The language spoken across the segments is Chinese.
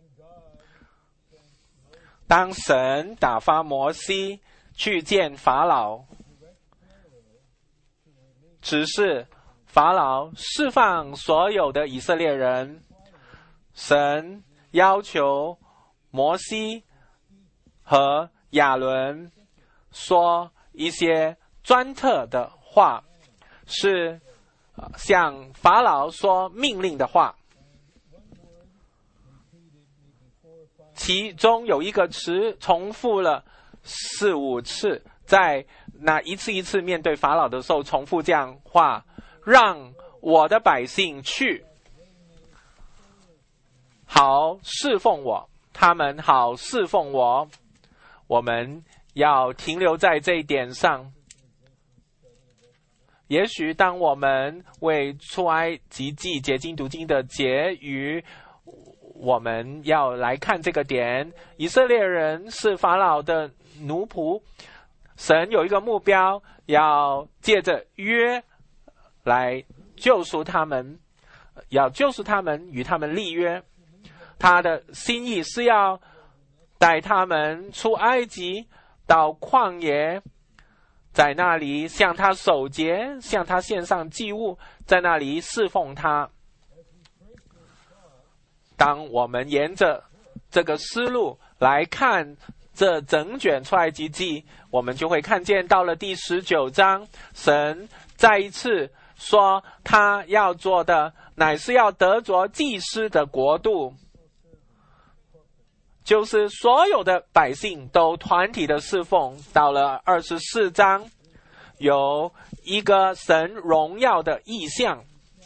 当神打发摩西去见法老，只是法老释放所有的以色列人，神要求摩西和亚伦说一些专特的话，是向法老说命令的话。其中有一个词重复了4、5次，在那一次一次面对法老的时候重复这样话：让我的百姓去，好侍奉我，他们好侍奉我。我们要停留在这一点上。也许当我们为出埃及记结晶读经的结语，我们要来看这个点。以色列人是法老的奴仆，神有一个目标，要借着约来救赎他们，要救赎他们，与他们立约。他的心意是要带他们出埃及，到旷野，在那里向他守节，向他献上祭物，在那里侍奉他。当我们沿着这个思路来看这整卷出埃及记，我们就会看见到了第19章，神再一次说他要做的乃是要得着祭司的国度，就是所有的百姓都团体的侍奉。到了24章，有一个神荣耀的意象。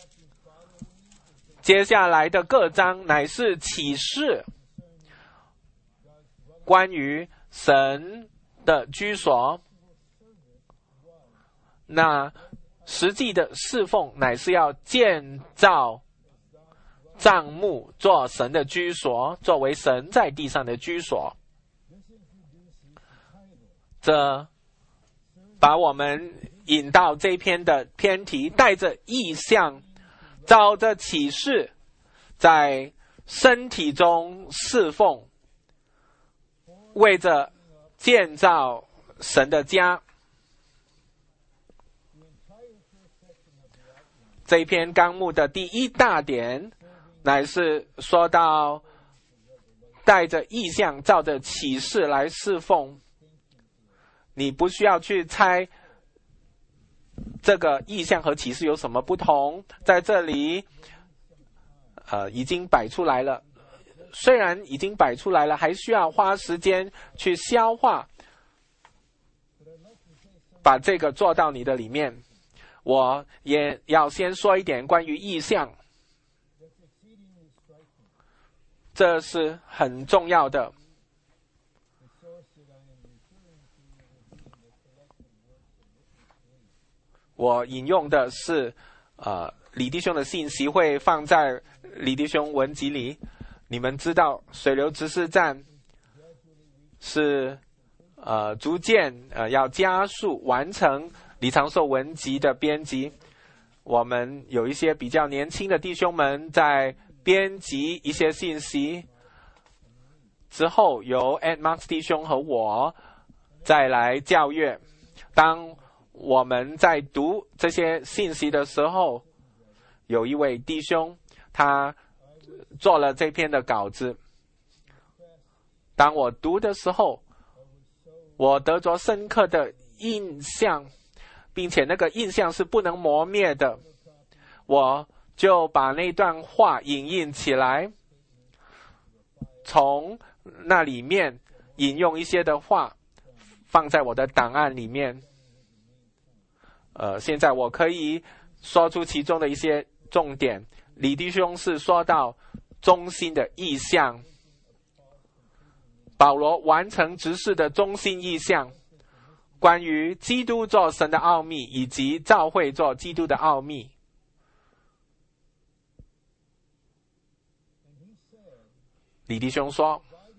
接下来的各章乃是启示，关于神的居所。那实际的侍奉乃是要建造帐幕，做神的居所，作为神在地上的居所。这把我们引到这篇的篇题，带着意象，照着启示，在身体中侍奉，为着建造神的家。这一篇纲目的第一大点，乃是说到带着意象，照着启示来侍奉。你不需要去猜这个意象和启示有什么不同，在这里已经摆出来了。虽然已经摆出来了，还需要花时间去消化，把这个做到你的里面。我也要先说一点关于意象，这是很重要的。我引用的是李弟兄的信息，会放在李弟兄文集里。你们知道水流执事站是逐渐要加速完成李长寿文集的编辑。我们有一些比较年轻的弟兄们在编辑一些信息之后，由 Ed Marks 弟兄和我再来校阅。当我们在读这些信息的时候，有一位弟兄他做了这篇的稿子。当我读的时候，我得着深刻的印象，并且那个印象是不能磨灭的。我就把那段话引印起来，从那里面引用一些的话放在我的档案里面。现在我可以说出其中的一些重点。李弟兄是说到中心的意象，保罗完成执事的中心意象，关于基督做神的奥秘，以及教会做基督的奥秘。李弟兄说，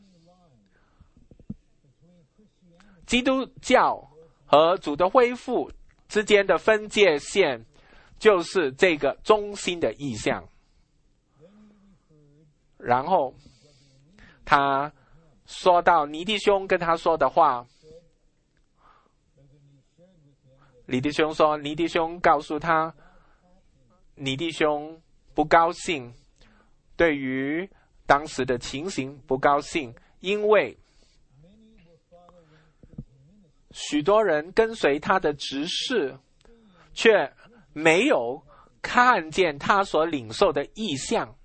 基督教和主的恢复之间的分界线，就是这个中心的意象。然后他说到尼弟兄跟他说的话，李弟兄说，尼弟兄告诉他，尼弟兄不高兴，对于当时的情形不高兴，因为许多人跟随他的执事，却没有看见他所领受的异象。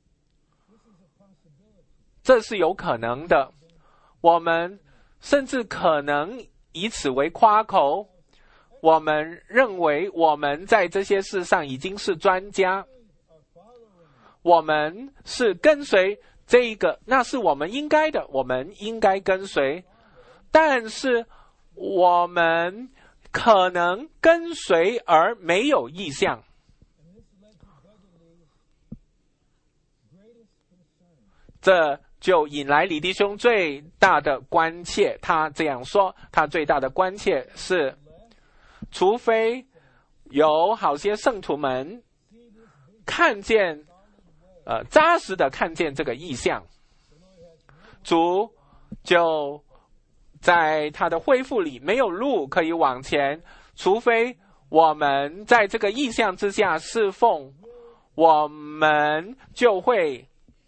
这是有可能的，我们甚至可能以此为夸口，我们认为我们在这些事上已经是专家，我们是跟随这一个，那是我们应该的，我们应该跟随。但是我们可能跟随而没有意向，这就引来李弟兄最大的关切。他这样说，他最大的关切是，除非有好些圣徒们看见扎实的看见这个异象，主就在他的恢复里没有路可以往前，除非我们在这个异象之下侍奉，我们就会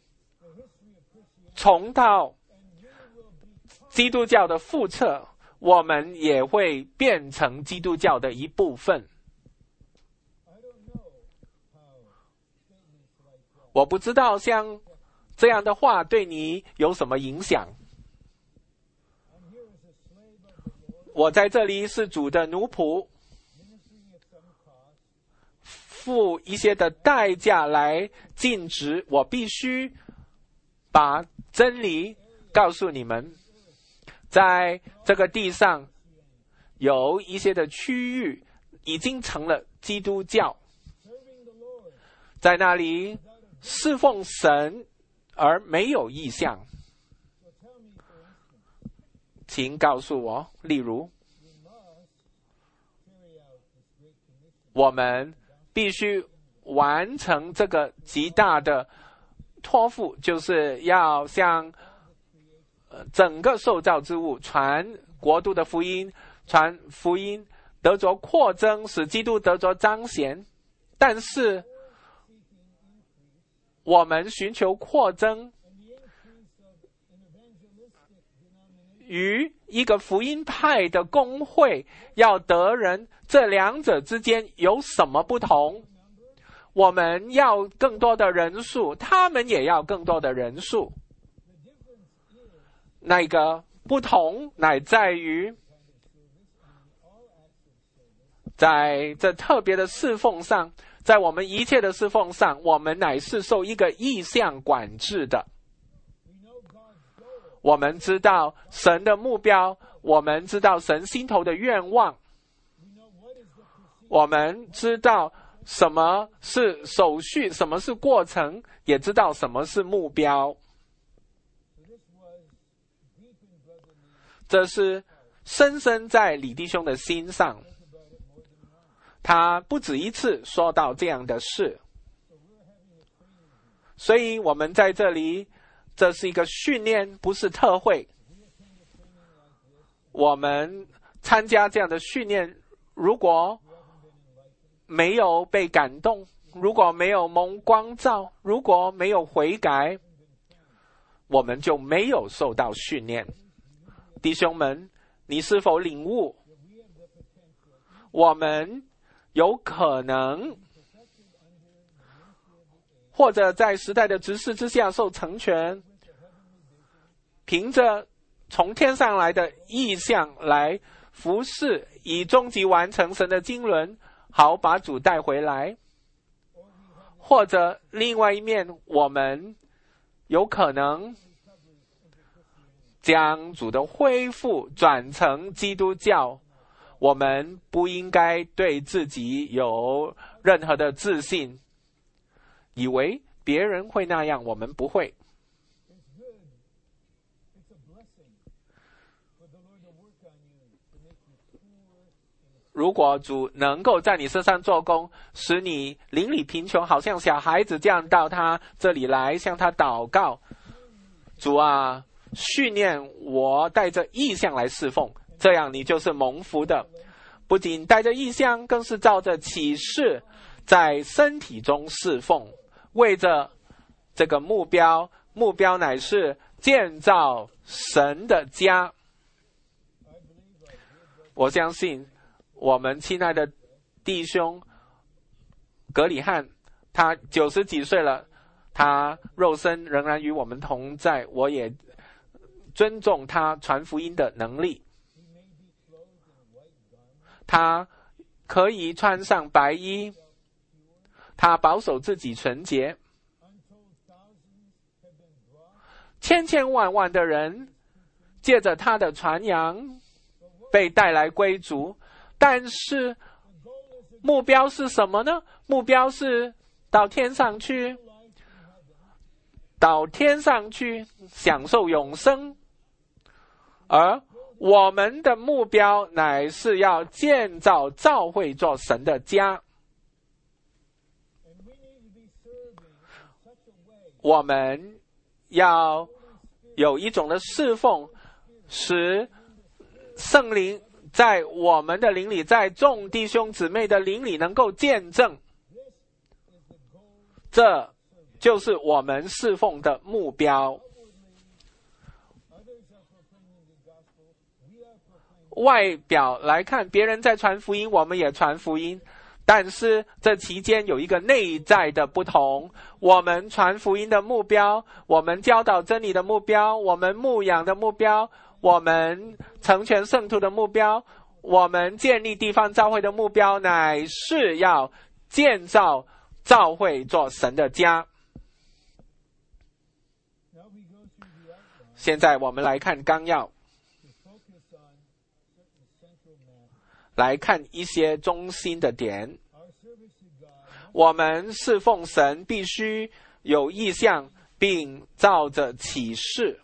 重蹈基督教的覆辙，我们也会变成基督教的一部分。我不知道像这样的话对你有什么影响。我在这里是主的奴仆，付一些的代价来尽职，我必须把真理告诉你们。在这个地上有一些的区域已经成了基督教，在那里侍奉神而没有异象。请告诉我，例如我们必须完成这个极大的托付，就是要向整个受造之物传国度的福音，传福音得着扩增，使基督得着彰显。但是我们寻求扩增与一个福音派的公会要得人，这两者之间有什么不同？我们要更多的人数，他们也要更多的人数。那个不同乃在于，在这特别的侍奉上，在我们一切的侍奉上，我们乃是受一个意象管制的。我们知道神的目标，我们知道神心头的愿望，我们知道什么是手续，什么是过程，也知道什么是目标。这是深深在李弟兄的心上，他不止一次说到这样的事。所以我们在这里，这是一个训练，不是特会。我们参加这样的训练，如果没有被感动，如果没有蒙光照，如果没有悔改，我们就没有受到训练。弟兄们，你是否领悟？我们有可能或者在时代的指示之下受成全，凭着从天上来的意象来服侍，以终极完成神的经纶，好把主带回来。或者另外一面，我们有可能将主的恢复转成基督教。我们不应该对自己有任何的自信，以为别人会那样，我们不会。如果主能够在你身上做工，使你邻里贫穷，好像小孩子这样到他这里来向他祷告， 主啊，训练我带着意向来侍奉，这样你就是蒙福的。不仅带着意向，更是照着启示在身体中侍奉，为着这个目标乃是建造神的家。我相信我们亲爱的弟兄格里汉，他90几岁了，他肉身仍然与我们同在，我也尊重他传福音的能力。他可以穿上白衣，他保守自己纯洁。千万的人借着他的传扬被带来归主，但是目标是什么呢？目标是到天上去享受永生，而我们的目标乃是要建造教会做神的家。我们要有一种的侍奉，使圣灵在我们的灵里，在众弟兄姊妹的灵里能够见证，这就是我们侍奉的目标。外表来看，别人在传福音，我们也传福音，但是这期间有一个内在的不同。我们传福音的目标，我们教导真理的目标，我们牧养的目标，我们成全圣徒的目标，我们建立地方教会的目标，乃是要建造教会做神的家。现在我们来看纲要，来看一些中心的点。我们侍奉神必须有意向，并照着启示。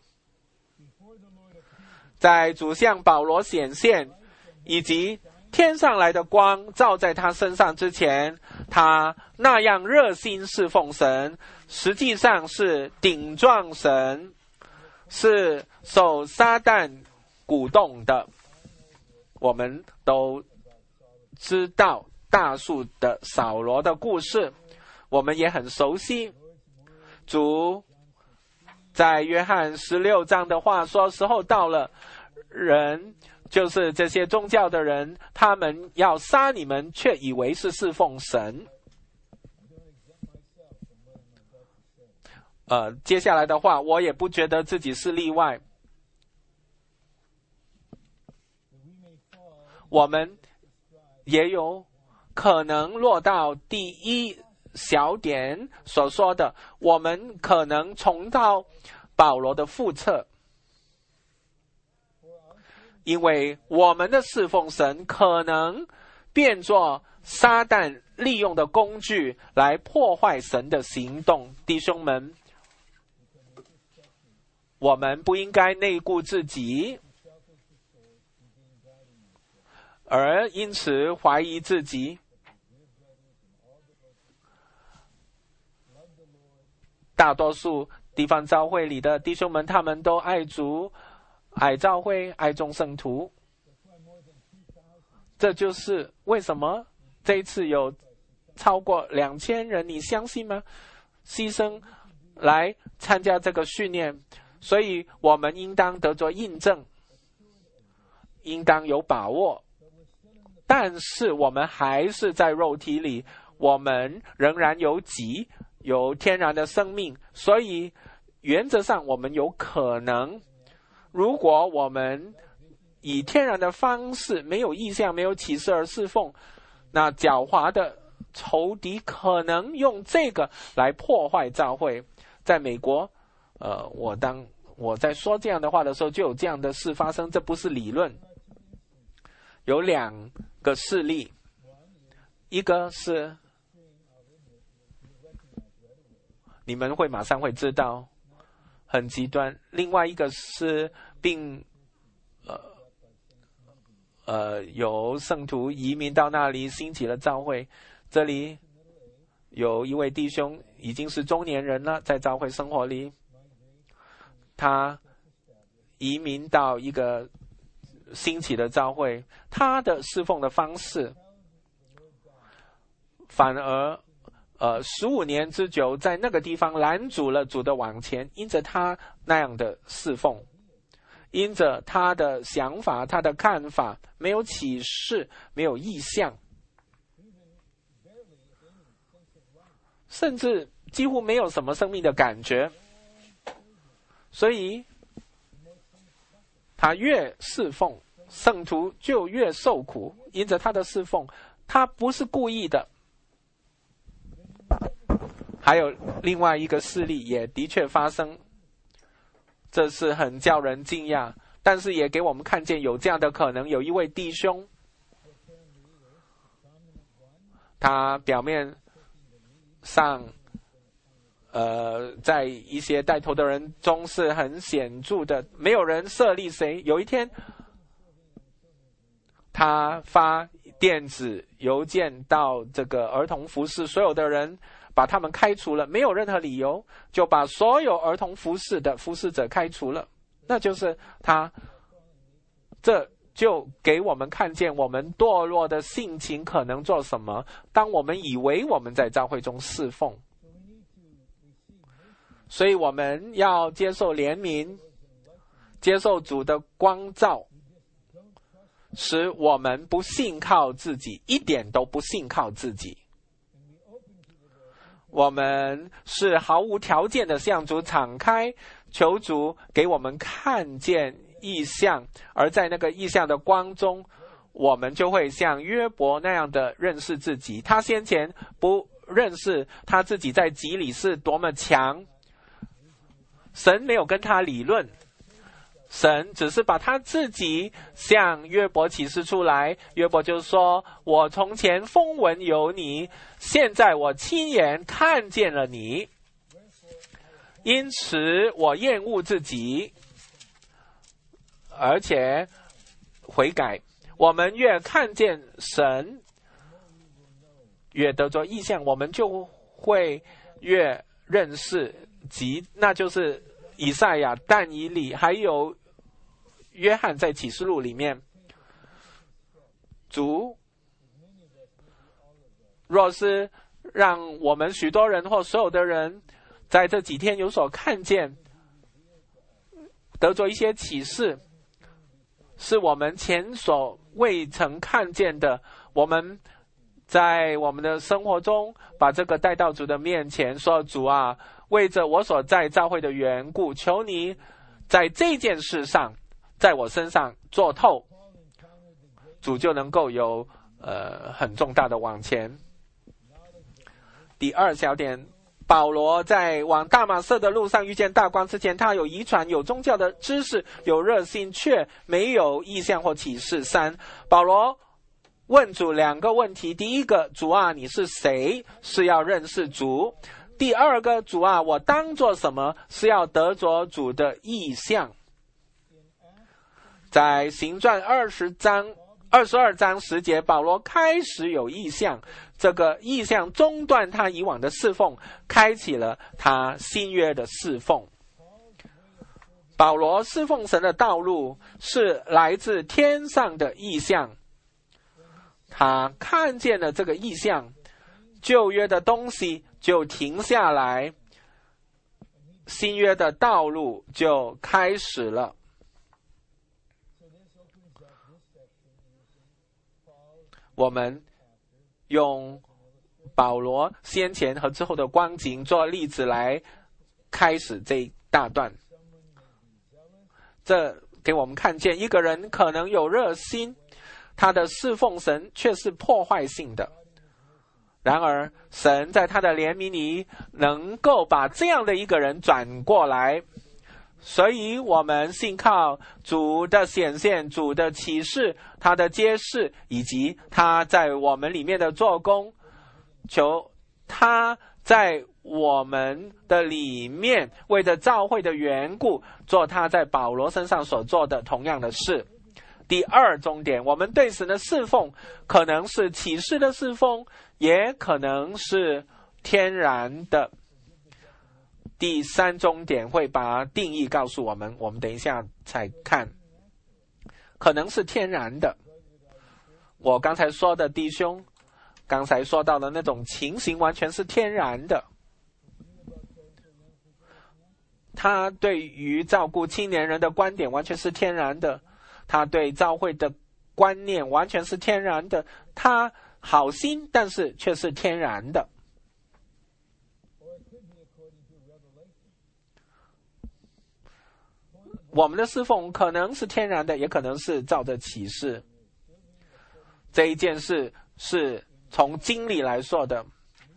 在主向保罗显现，以及天上来的光照在他身上之前，他那样热心侍奉神，实际上是顶撞神，是受撒旦鼓动的。我们都知道大树的扫罗的故事，我们也很熟悉。主在约翰16章的话说，时候到了，人就是这些宗教的人，他们要杀你们，却以为是侍奉神。接下来的话，我也不觉得自己是例外。我们也有可能落到第一小点所说的，我们可能重蹈保罗的覆辙，因为我们的侍奉神可能变作撒旦利用的工具来破坏神的行动。弟兄们，我们不应该内顾自己，而因此怀疑自己。大多数地方教会里的弟兄们，他们都爱主、爱教会、爱众圣徒。这就是为什么这一次有超过2000人，你相信吗？牺牲来参加这个训练。所以我们应当得着印证，应当有把握。但是我们还是在肉体里，我们仍然有己，有天然的生命，所以原则上我们有可能，如果我们以天然的方式，没有意向、没有启示而侍奉，那狡猾的仇敌可能用这个来破坏教会。在美国，我在说这样的话的时候，就有这样的事发生，这不是理论。有2个事例，一个是你们马上会知道，很极端；另外一个是有圣徒移民到那里，兴起了教会。这里有一位弟兄已经是中年人了，在教会生活里， 他移民到一个兴起的教会，他的侍奉的方式反而15年之久，在那个地方拦阻了主的往前，因着他那样的侍奉，因着他的想法，他的看法，没有启示，没有意向，甚至几乎没有什么生命的感觉，所以他越侍奉，圣徒就越受苦，因着他的侍奉，他不是故意的。还有另外一个事例也的确发生，这是很叫人惊讶，但是也给我们看见有这样的可能。有一位弟兄，他表面上在一些带头的人中是很显著的，没有人设立谁。有一天他发电子邮件到这个儿童服侍，所有的人把他们开除了，没有任何理由，就把所有儿童服侍的服侍者开除了。那就是他，这就给我们看见我们堕落的性情可能做什么。当我们以为我们在教会中侍奉，所以我们要接受怜悯，接受主的光照，使我们不信靠自己，一点都不信靠自己。我们是毫无条件的向主敞开，求主给我们看见异象，而在那个异象的光中，我们就会像约伯那样的认识自己。他先前不认识他自己在己里是多么强，神没有跟他理论，神只是把他自己向约伯启示出来。约伯就说，我从前风闻有你，现在我亲眼看见了你，因此我厌恶自己，而且悔改。我们越看见神，越得着异象，我们就会越认识那就是以赛亚、但以理还有约翰在启示录里面，主若是让我们许多人或所有的人在这几天有所看见，得着一些启示，是我们前所未曾看见的，我们在我们的生活中把这个带到主的面前，说，主啊，为着我所在教会的缘故，求你在这件事上在我身上做透，主就能够有很重大的往前。第二小点，保罗在往大马色的路上遇见大光之前，他有遗传，有宗教的知识，有热心，却没有异象或启示。3，保罗问主2个问题，第一个，主啊，你是谁？是要认识主。第二个，主啊，我当做什么？是要得着主的意象。在行传22章10节，保罗开始有意象，这个意象中断他以往的侍奉，开启了他新约的侍奉。保罗侍奉神的道路是来自天上的意象，他看见了这个意象，旧约的东西就停下来，新约的道路就开始了。我们用保罗先前和之后的光景做例子来开始这一大段。这给我们看见一个人可能有热心，他的侍奉神却是破坏性的，然而神在他的怜悯里能够把这样的一个人转过来。所以我们信靠主的显现，主的启示，他的揭示，以及他在我们里面的做工，求他在我们的里面为着教会的缘故，做他在保罗身上所做的同样的事。第二重点，我们对神的侍奉可能是启示的侍奉，也可能是天然的第三重点会把定义告诉我们，我们等一下才看。可能是天然的，我刚才说的弟兄刚才说到的那种情形完全是天然的。他对于照顾青年人的观点完全是天然的，他对教会的观念完全是天然的，他好心但是却是天然的。我们的侍奉可能是天然的，也可能是照着启示。这一件事是从经历来说的。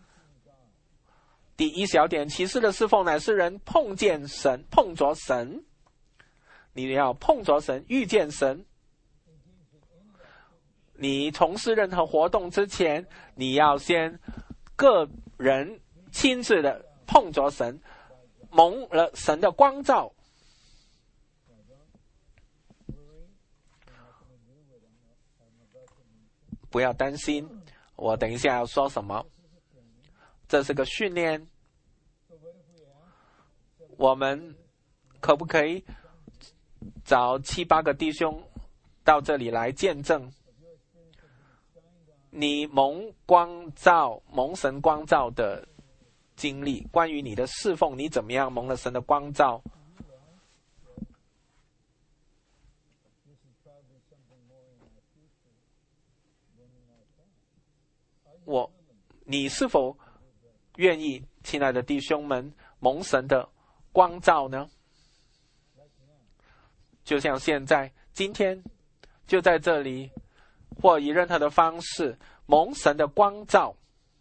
第一小点，启示的侍奉乃是人碰见神，碰着神。你要碰着神，遇见神。你从事任何活动之前，你要先个人亲自的碰着神，蒙了神的光照。不要担心，我等一下要说什么。这是个训练。我们可不可以找7、8个弟兄到这里来见证你蒙光照、蒙神光照的经历？关于你的侍奉，你怎么样蒙了神的光照？你是否愿意，亲爱的弟兄们，蒙神的光照呢？就像现在，今天就在这里，或以任何的方式蒙神的光照。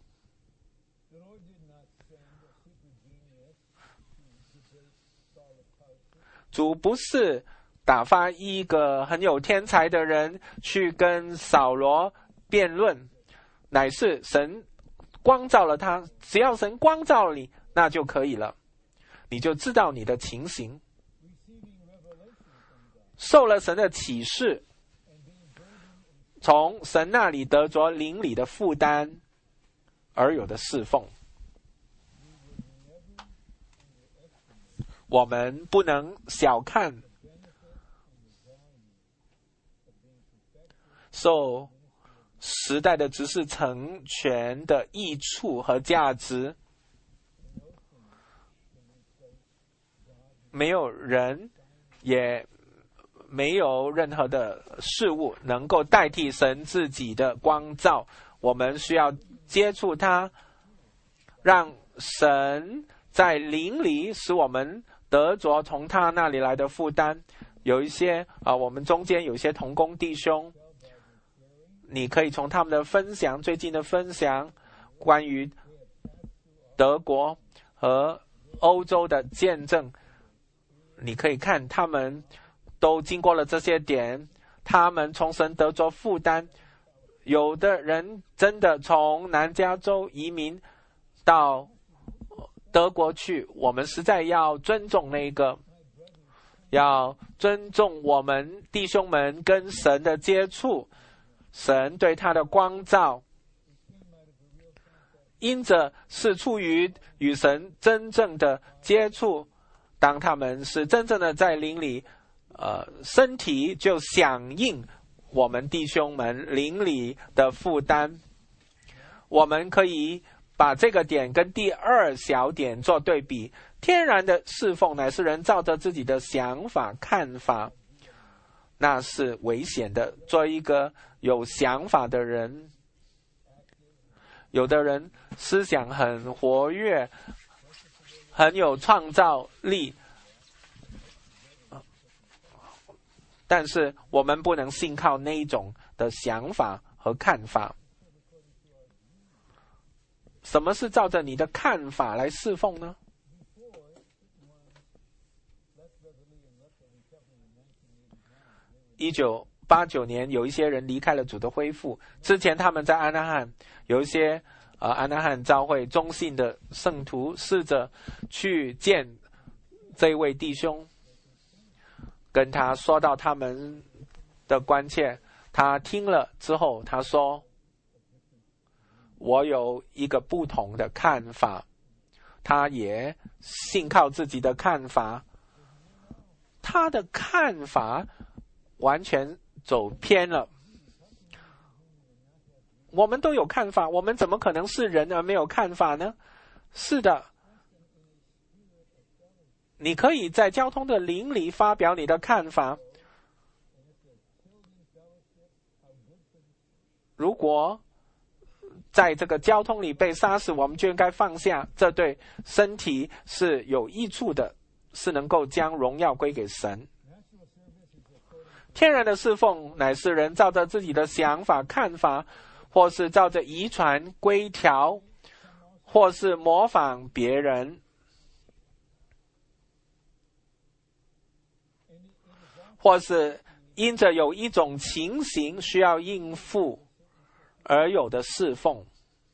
主不是打发一个很有天才的人去跟扫罗辩论，乃是神光照了他，只要神光照你，那就可以了，你就知道你的情形。受了神的启示，从神那里得着灵里的负担而有的侍奉。我们不能小看受时代的知识成全的益处和价值。没有人也没有任何的事物能够代替神自己的光照，我们需要接触它，让神在灵里使我们得着从他那里来的负担。有一些我们中间有一些同工弟兄，你可以从他们的分享，最近的分享，关于德国和欧洲的见证，你可以看他们都经过了这些点，他们从神得着负担。有的人真的从南加州移民到德国去，我们实在要尊重那个，要尊重我们弟兄们跟神的接触，神对他的光照，因着是出于与神真正的接触，当他们是真正的在灵里，身体就响应我们弟兄们灵里的负担。我们可以把这个点跟第二小点做对比。天然的侍奉乃是人照着自己的想法看法，那是危险的。做一个有想法的人，有的人思想很活跃，很有创造力，但是我们不能信靠那一种的想法和看法。什么是照着你的看法来侍奉呢？1989年有一些人离开了主的恢复，之前他们在安纳汉，有一些安纳汉教会中信的圣徒试着去见这位弟兄，跟他说到他们的关切。他听了之后，他说，我有一个不同的看法。 他也信靠自己的看法，他的看法完全走偏了。我们都有看法，我们怎么可能是人而没有看法呢？是的，你可以在交通的邻里发表你的看法。如果在这个交通里被杀死，我们就应该放下，这对身体是有益处的，是能够将荣耀归给神。天然的侍奉乃是人照着自己的想法看法，或是照着遗传规条，或是模仿别人，或是因着有一种情形需要应付而有的侍奉。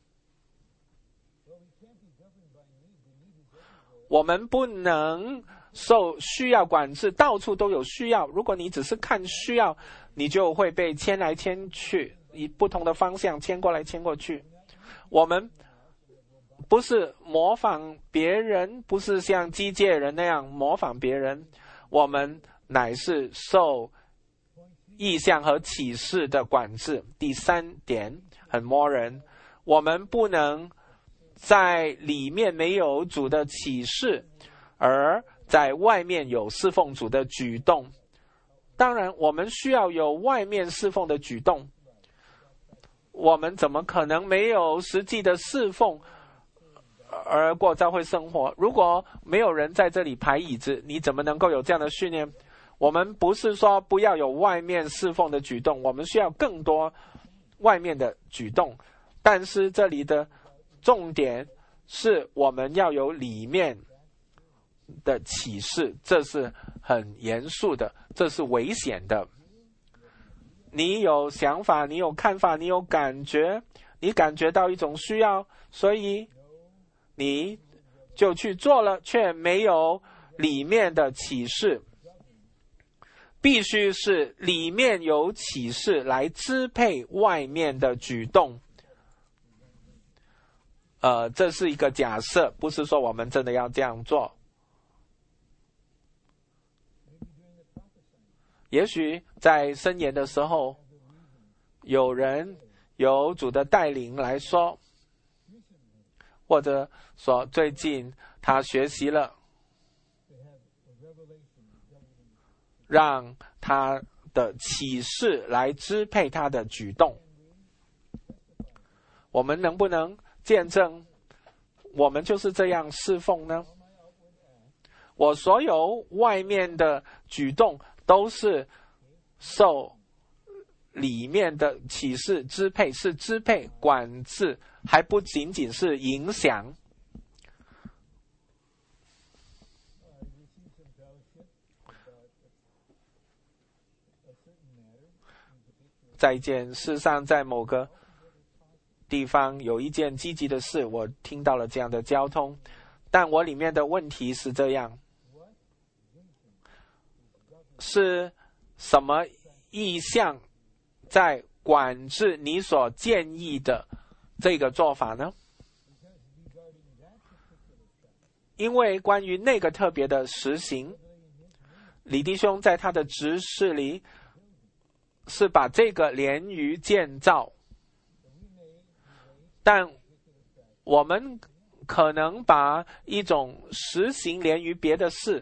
我们不能受需要管制，到处都有需要。如果你只是看需要，你就会被牵来牵去，以不同的方向牵过来牵过去。我们不是模仿别人，不是像机械人那样模仿别人，我们乃是受意象和启示的管制。第三点很摸人，我们不能在里面没有主的启示，而在外面有侍奉主的举动。当然我们需要有外面侍奉的举动，我们怎么可能没有实际的侍奉而过教会生活？如果没有人在这里排椅子，你怎么能够有这样的训练？我们不是说不要有外面侍奉的举动，我们需要更多外面的举动，但是这里的重点是我们要有里面的启示，这是很严肃的，这是危险的。你有想法，你有看法，你有感觉，你感觉到一种需要，所以你就去做了，却没有里面的启示。必须是里面有启示来支配外面的举动。这是一个假设，不是说我们真的要这样做。也许在申言的时候，有人有主的带领来说，或者说最近他学习了，让他的启示来支配他的举动。我们能不能见证我们就是这样侍奉呢？我所有外面的举动都是受里面的启示支配，是支配管制，还不仅仅是影响。在一件事上，在某个地方有一件积极的事，我听到了这样的交通，但我里面的问题是这样，是什么意向在管制你所建议的这个做法呢？因为关于那个特别的实行，李弟兄在他的执事里是把这个连于建造，但我们可能把一种实行连于别的事，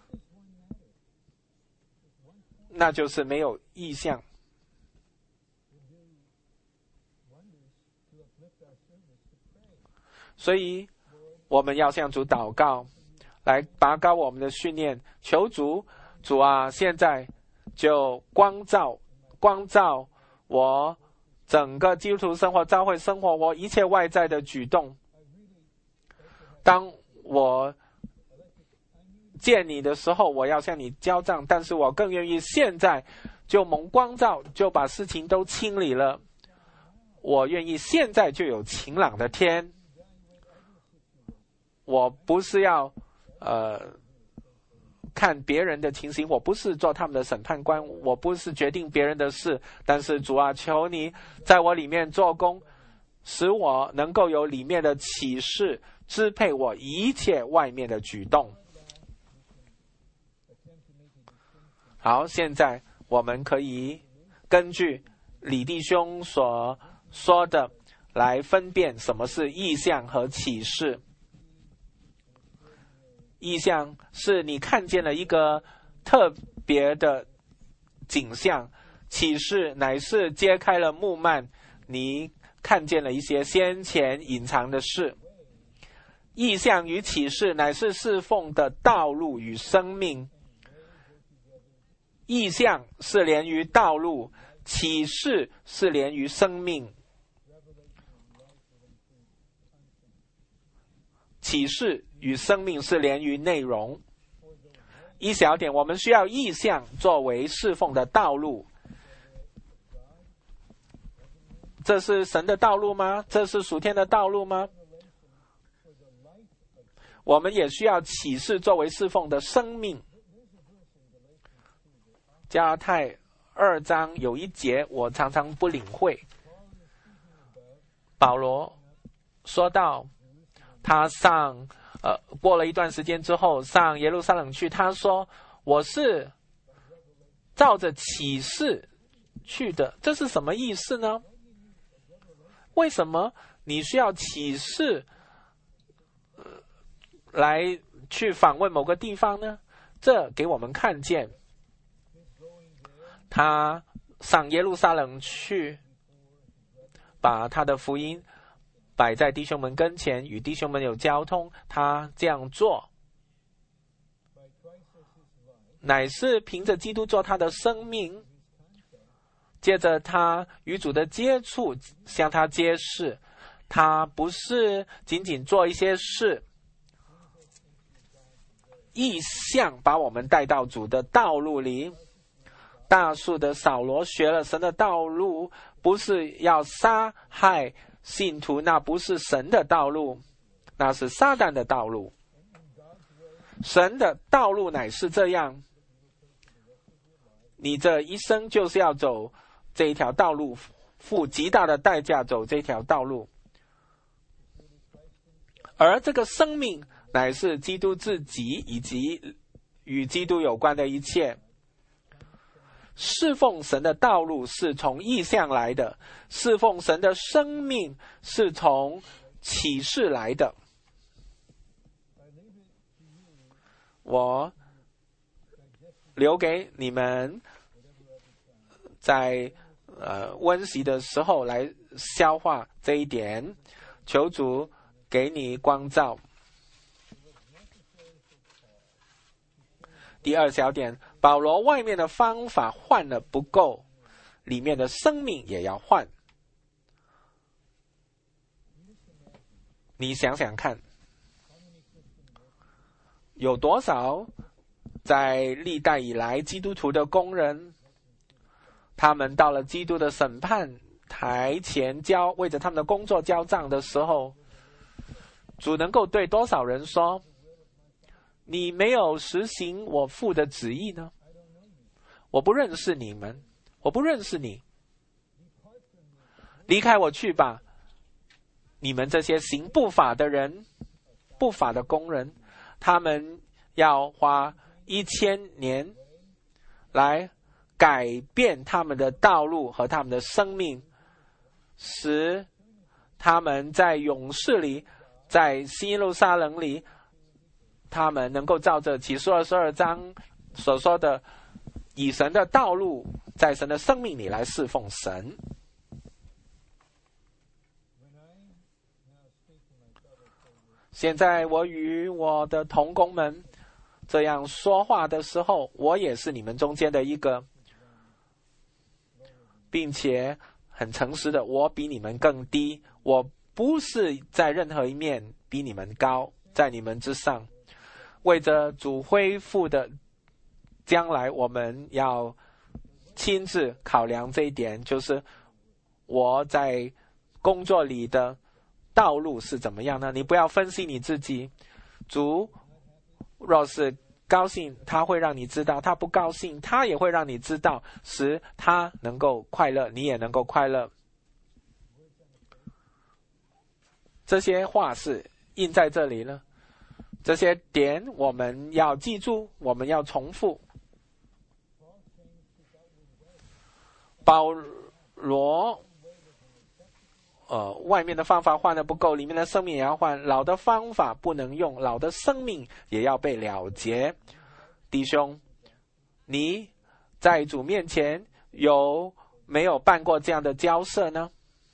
那就是没有意向。所以我们要向主祷告，来拔高我们的训练，求主啊，现在就光照我整个基督徒生活、教会生活，我一切外在的举动。当我见你的时候，我要向你交账，但是我更愿意现在就蒙光照，就把事情都清理了。我愿意现在就有晴朗的天。我不是要看别人的情形，我不是做他们的审判官，我不是决定别人的事，但是主啊，求你在我里面做工，使我能够有里面的启示支配我一切外面的举动。好，现在我们可以根据李弟兄所说的来分辨什么是异象和启示。异象是你看见了一个特别的景象，启示乃是揭开了幕幔，你看见了一些先前隐藏的事。异象与启示乃是侍奉的道路与生命。异象是连于道路，启示是连于生命。启示与生命是连于内容。一小点，我们需要异象作为侍奉的道路。这是神的道路吗？这是属天的道路吗？我们也需要启示作为侍奉的生命。加拉太2章有一节我常常不领会，保罗说到他过了一段时间之后上耶路撒冷去，他说我是照着启示去的。这是什么意思呢？为什么你需要启示来去访问某个地方呢？这给我们看见他上耶路撒冷去，把他的福音摆在弟兄们跟前，与弟兄们有交通。他这样做乃是凭着基督做他的生命，借着他与主的接触向他揭示，他不是仅仅做一些事。异象把我们带到主的道路里。大数的扫罗学了神的道路，不是要杀害信徒，那不是神的道路，那是撒旦的道路。神的道路乃是这样，你这一生就是要走这一条道路，付极大的代价走这条道路。而这个生命乃是基督自己以及与基督有关的一切。侍奉神的道路是从异象来的，侍奉神的生命是从启示来的。我留给你们在温习的时候来消化这一点，求主给你光照。第二小点，保罗外面的方法换了不够，里面的生命也要换。你想想看，有多少在历代以来基督徒的工人，他们到了基督的审判台前为着他们的工作交账的时候，主能够对多少人说，你没有实行我父的旨意呢？我不认识你们，我不认识你，离开我去吧！你们这些行不法的人，不法的工人，他们要花1000年来改变他们的道路和他们的生命，使他们在勇士里，在新耶路撒冷里，他们能够照着启示22章所说的，以神的道路，在神的生命里来侍奉神。现在我与我的同工们这样说话的时候，我也是你们中间的一个，并且很诚实的，我比你们更低，我不是在任何一面比你们高，在你们之上。为着主恢复的将来，我们要亲自考量这一点，就是我在工作里的道路是怎么样呢？你不要分析你自己，主若是高兴，他会让你知道；他不高兴，他也会让你知道，使他能够快乐，你也能够快乐。这些话是印在这里了。这些点我们要记住，我们要重复。保罗外面的方法换的不够，里面的生命也要换，老的方法不能用，老的生命也要被了结。弟兄，你在主面前有没有办过这样的交涉呢？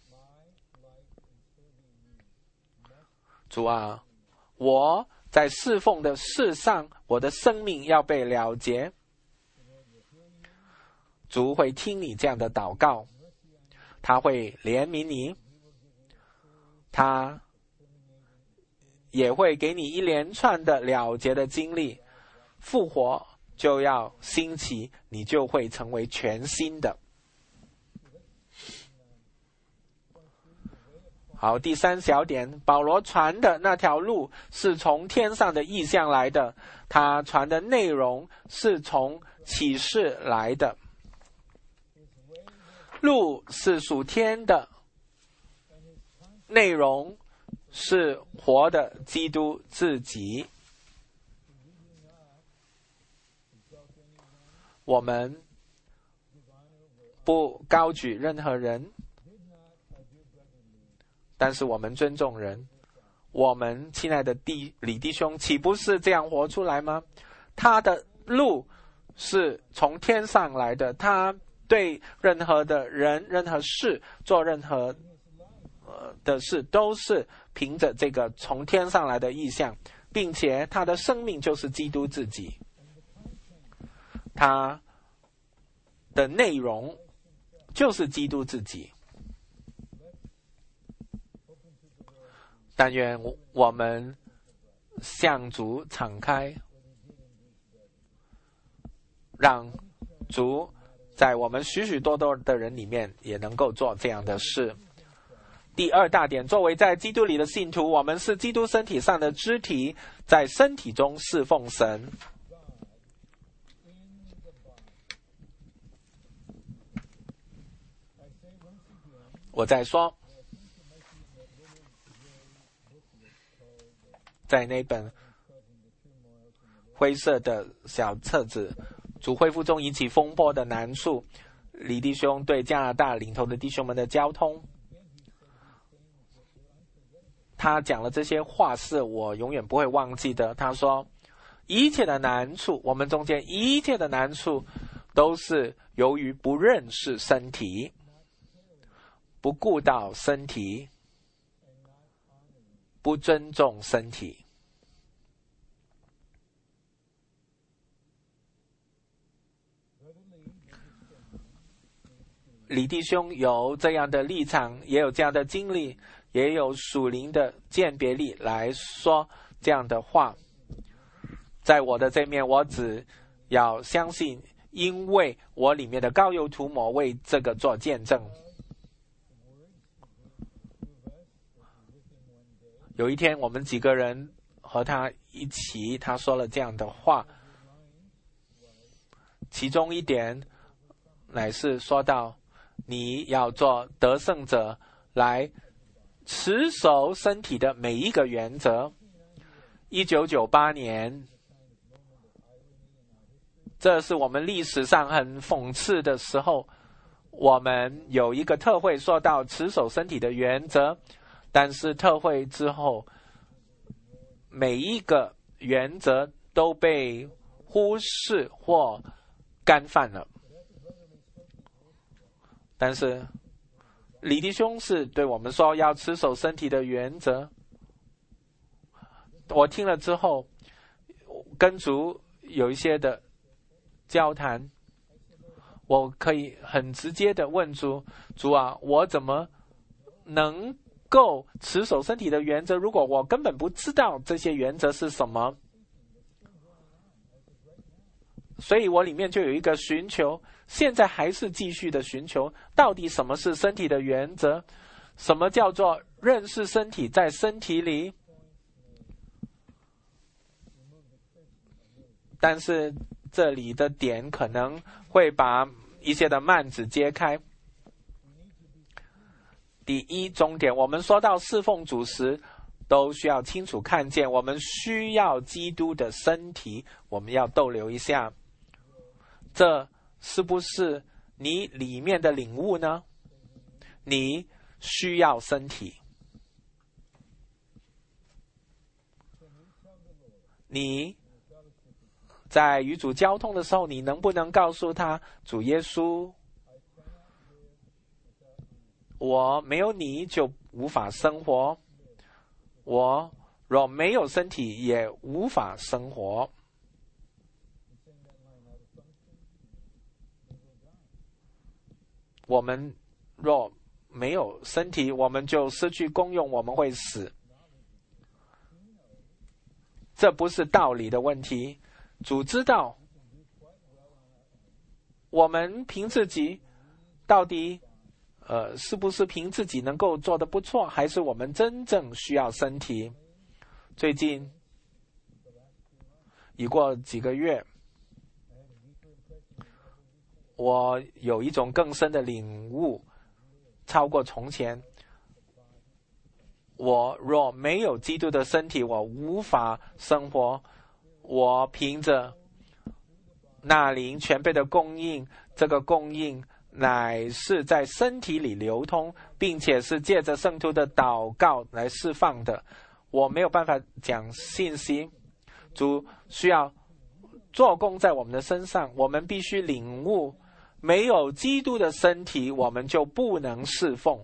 主啊，我在侍奉的事上，我的生命要被了结。主会听你这样的祷告，他会怜悯你，他也会给你一连串的了结的经历。复活就要兴起，你就会成为全新的。好，第3小点，保罗传的那条路是从天上的意象来的，他传的内容是从启示来的。路是属天的，内容是活的基督自己。我们不高举任何人，但是我们尊重人。我们亲爱的李弟兄岂不是这样活出来吗？他的路是从天上来的，他对任何的人、任何事做任何的事，都是凭着这个从天上来的意象，并且他的生命就是基督自己。他的内容就是基督自己。但愿我们向主敞开，让主在我们许许多多的人里面也能够做这样的事。第2大点，作为在基督里的信徒，我们是基督身体上的肢体，在身体中侍奉神。我再说，在那本灰色的小册子主恢复中引起风波的难处，李弟兄对加拿大领头的弟兄们的交通，他讲了这些话是我永远不会忘记的。他说，一切的难处，我们中间一切的难处都是由于不认识身体，不顾到身体，不尊重身体。李弟兄有这样的立场，也有这样的经历，也有属灵的鉴别力来说这样的话。在我的这面，我只要相信，因为我里面的膏油涂抹为这个做见证。有一天我们几个人和他一起，他说了这样的话，其中一点乃是说到你要做得胜者，来持守身体的每一个原则。1998年，这是我们历史上很讽刺的时候，我们有一个特会说到持守身体的原则，但是特会之后，每一个原则都被忽视或干犯了。但是李弟兄是对我们说要持守身体的原则，我听了之后跟主有一些的交谈，我可以很直接的问主，主啊，我怎么能够持守身体的原则，如果我根本不知道这些原则是什么？所以我里面就有一个寻求，现在还是继续的寻求，到底什么是身体的原则，什么叫做认识身体，在身体里。但是这里的点可能会把一些的幔子揭开。第一重点，我们说到侍奉主时， 都需要清楚看见，我们需要基督的身体。我们要逗留一下，这是不是你里面的领悟呢？你需要身体。你在与主交通的时候，你能不能告诉他，主耶稣，我没有你就无法生活，我若没有身体也无法生活。我们若没有身体，我们就失去功用，我们会死。这不是道理的问题，主知道我们凭自己到底是不是凭自己能够做得不错，还是我们真正需要身体。最近已过几个月，我有一种更深的领悟，超过从前。我若没有基督的身体，我无法生活。我凭着那灵全备的供应，这个供应乃是在身体里流通，并且是借着圣徒的祷告来释放的。我没有办法讲信息，主需要做工在我们的身上，我们必须领悟，没有基督的身体，我们就不能侍奉。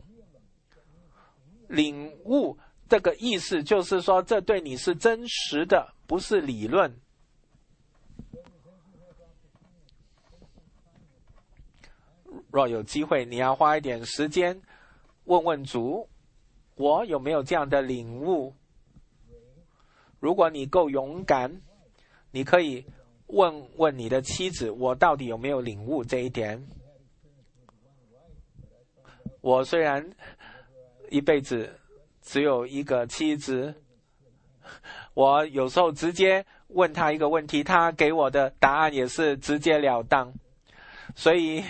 领悟这个意思就是说，这对你是真实的，不是理论。若有机会，你要花一点时间问问主，我有没有这样的领悟。如果你够勇敢，你可以问问你的妻子，我到底有没有领悟这一点。我虽然一辈子只有一个妻子，我有时候直接问他一个问题，他给我的答案也是直截了当。所以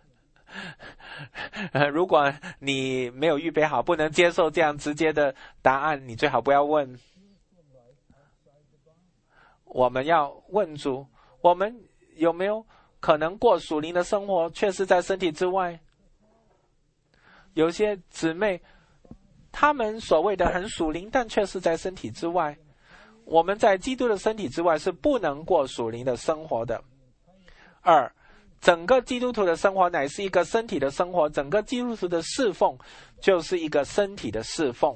如果你没有预备好，不能接受这样直接的答案，你最好不要问。我们要问主，我们有没有可能过属灵的生活，却是在身体之外？有些姊妹他们所谓的很属灵，但却是在身体之外。我们在基督的身体之外是不能过属灵的生活的。二，整个基督徒的生活乃是一个身体的生活，整个基督徒的侍奉就是一个身体的侍奉。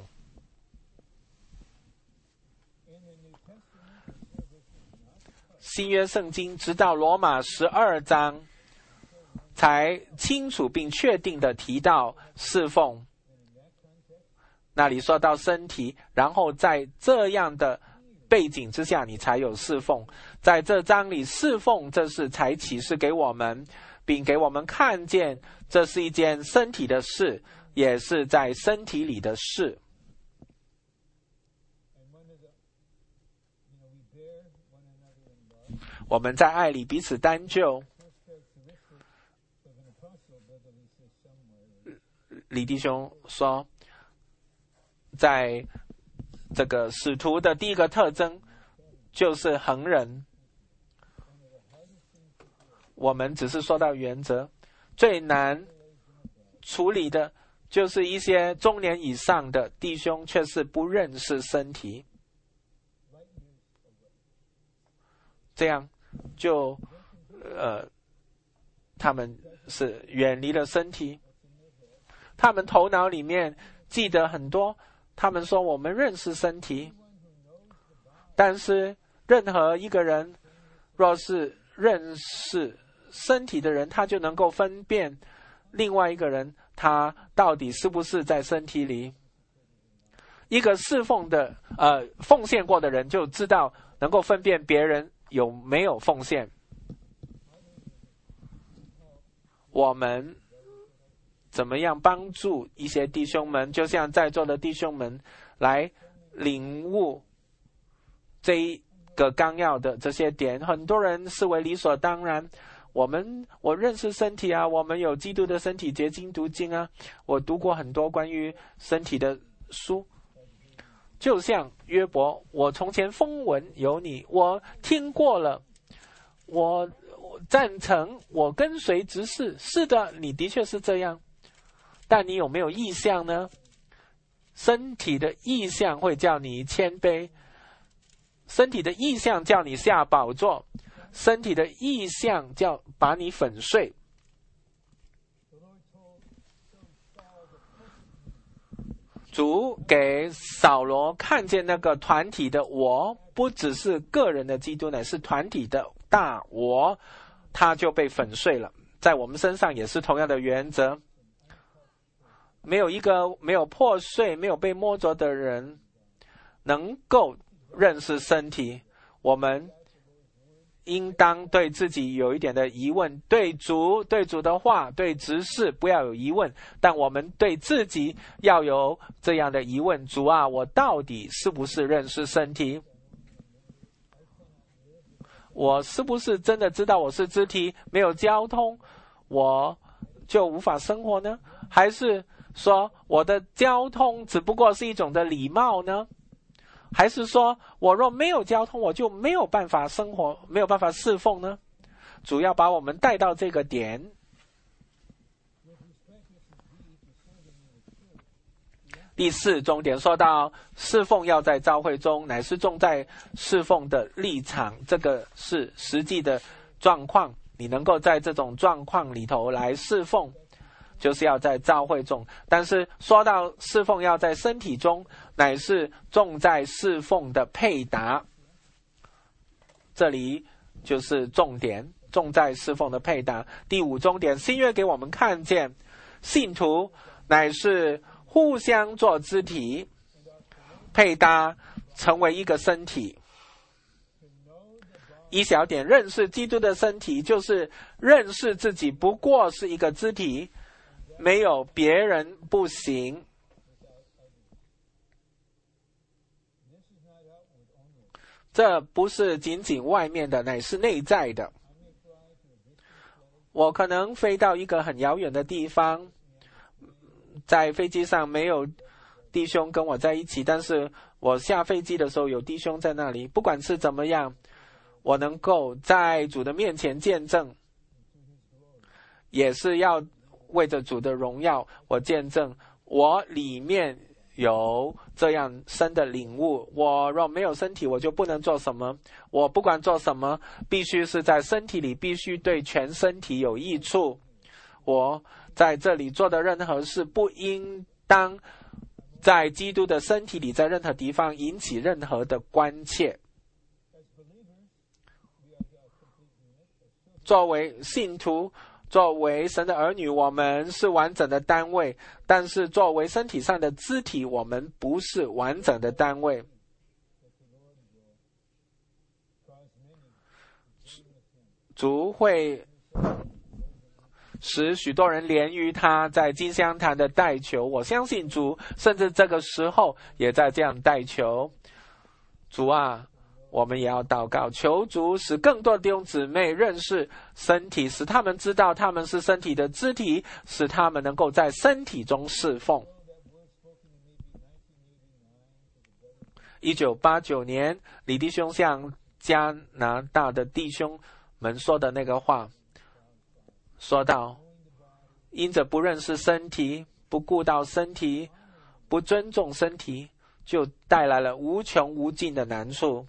新约圣经直到罗马12章才清楚并确定的提到侍奉，那里说到身体，然后在这样的背景之下，你才有侍奉。在这章里，侍奉这是才启示给我们，并给我们看见这是一件身体的事，也是在身体里的事。我们在爱里彼此担救。李弟兄说，在这个使徒的第一个特征就是恒忍。我们只是说到原则，最难处理的就是一些中年以上的弟兄却是不认识身体，这样就他们是远离了身体。他们头脑里面记得很多，他们说我们认识身体，但是任何一个人若是认识身体的人，他就能够分辨另外一个人他到底是不是在身体里。一个侍奉的奉献过的人就知道能够分辨别人有没有奉献。我们怎么样帮助一些弟兄们，就像在座的弟兄们来领悟这一个纲要的这些点。很多人视为理所当然，我认识身体啊，我们有基督的身体结晶读经啊，我读过很多关于身体的书。 就像约伯，我从前风闻有你，我听过了，我赞成，我跟随执事。是的，你的确是这样，但你有没有意向呢？身体的意向会叫你谦卑，身体的意向叫你下宝座，身体的意向叫把你粉碎。主给扫罗看见那个团体的我，不只是个人的基督，乃是团体的大我，他就被粉碎了。在我们身上也是同样的原则，没有一个没有破碎、没有被摸着的人能够认识身体。我们应当对自己有一点的疑问，对主的话，对执事不要有疑问，但我们对自己要有这样的疑问：主啊，我到底是不是认识身体？我是不是真的知道我是肢体？没有交通我就无法生活呢？还是说我的交通只不过是一种的礼貌呢？还是说我若没有交通，我就没有办法生活，没有办法侍奉呢？主要把我们带到这个点。第四重点说到侍奉要在教会中，乃是重在侍奉的立场，这个是实际的状况。你能够在这种状况里头来侍奉，就是要在教会中。但是说到侍奉要在身体中，乃是重在侍奉的配搭，这里就是重点，重在侍奉的配搭。第五重点，新约给我们看见信徒乃是互相做肢体，配搭成为一个身体。一小点，认识基督的身体，就是认识自己不过是一个肢体，没有别人不行。这不是仅仅外面的，乃是内在的。我可能飞到一个很遥远的地方，在飞机上没有弟兄跟我在一起，但是我下飞机的时候有弟兄在那里。不管是怎么样，我能够在主的面前见证，也是要为着主的荣耀，我见证我里面有这样深的领悟。我若没有身体，我就不能做什么。我不管做什么，必须是在身体里，必须对全身体有益处。我在这里做的任何事，不应当在基督的身体里，在任何地方引起任何的关切。作为信徒，作为神的儿女，我们是完整的单位，但是作为身体上的肢体，我们不是完整的单位。主会使许多人连于他在金香坛的代求，我相信主甚至这个时候也在这样代求。主啊，我们也要祷告，求主使更多弟兄姊妹认识身体，使他们知道他们是身体的肢体，使他们能够在身体中侍奉。1989年，李弟兄向加拿大的弟兄们说的那个话，说到因着不认识身体，不顾到身体，不尊重身体，就带来了无穷无尽的难处。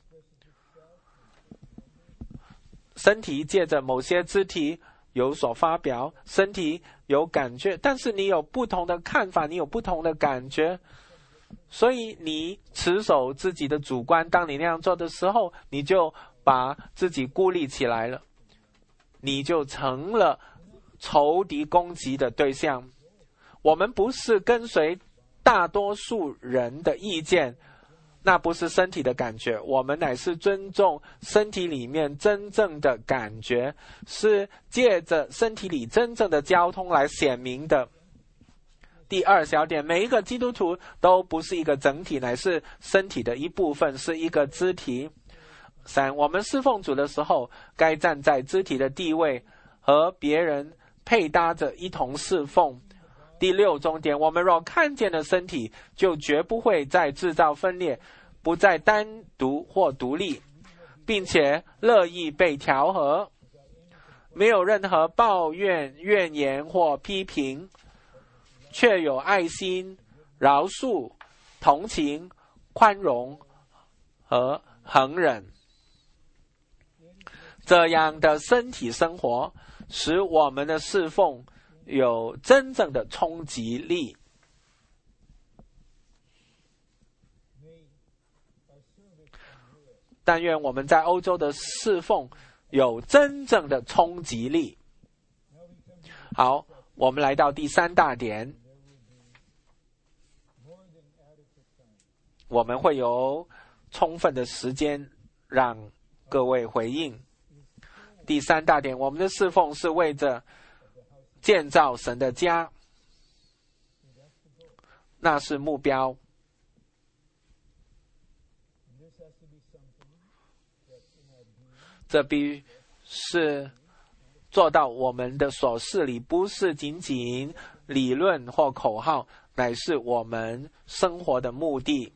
身体借着某些肢体有所发表，身体有感觉，但是你有不同的看法，你有不同的感觉，所以你持守自己的主观。当你那样做的时候，你就把自己孤立起来了，你就成了仇敌攻击的对象。我们不是跟随大多数人的意见，那不是身体的感觉，我们乃是尊重身体里面真正的感觉，是借着身体里真正的交通来显明的。第二小点，每一个基督徒都不是一个整体，乃是身体的一部分，是一个肢体。三，我们侍奉主的时候，该站在肢体的地位，和别人配搭着一同侍奉， 第6重点，我们若看见了身体，就绝不会再制造分裂，不再单独或独立，并且乐意被调和，没有任何抱怨、怨言或批评，却有爱心、饶恕、同情、宽容和恒忍。这样的身体生活使我们的侍奉有真正的冲击力。但愿我们在欧洲的侍奉有真正的冲击力。好，我们来到第3大点，我们会有充分的时间让各位回应。第3大点，我们的侍奉是为着建造神的家，那是目标。这必是做到我们的所事里，不是仅仅理论或口号，乃是我们生活的目的。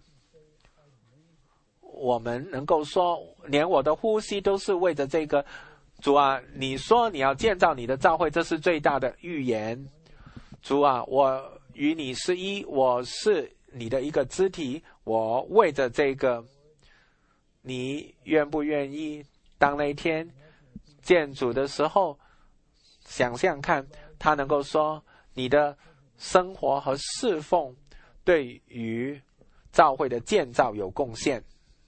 我们能够说，连我的呼吸都是为着这个。主啊，你说你要建造你的教会，这是最大的预言。主啊，我与你是一，我是你的一个肢体，我为着这个，你愿不愿意当那一天见主的时候，想象看他能够说你的生活和侍奉对于教会的建造有贡献。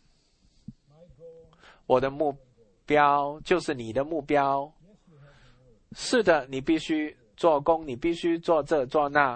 我的目标就是你的目标。是的，你必须做工，你必须做这做那，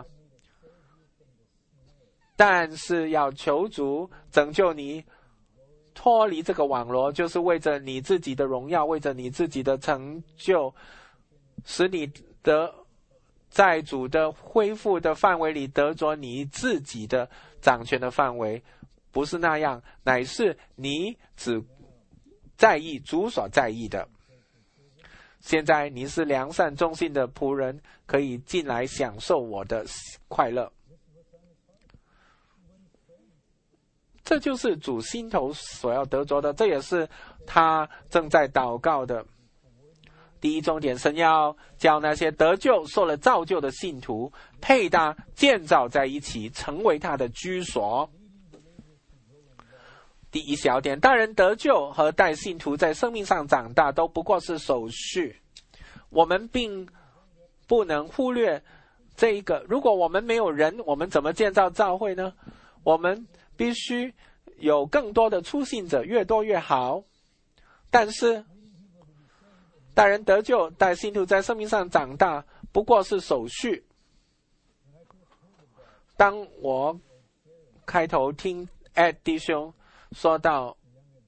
但是要求主拯救你脱离这个网罗，就是为着你自己的荣耀，为着你自己的成就，使你得在主的恢复的范围里得着你自己的掌权的范围。不是那样，乃是你只在意主所在意的。现在你是良善忠信的仆人，可以进来享受我的快乐。这就是主心头所要得着的，这也是他正在祷告的。第1重点，神要叫那些得救受了造就的信徒配搭建造在一起，成为他的居所。第1小点，大人得救和带信徒在生命上长大都不过是手续，我们并不能忽略这一个。如果我们没有人，我们怎么建造教会呢？我们必须有更多的初信者，越多越好。但是大人得救带信徒在生命上长大不过是手续。当我开头听 Ed 弟兄说到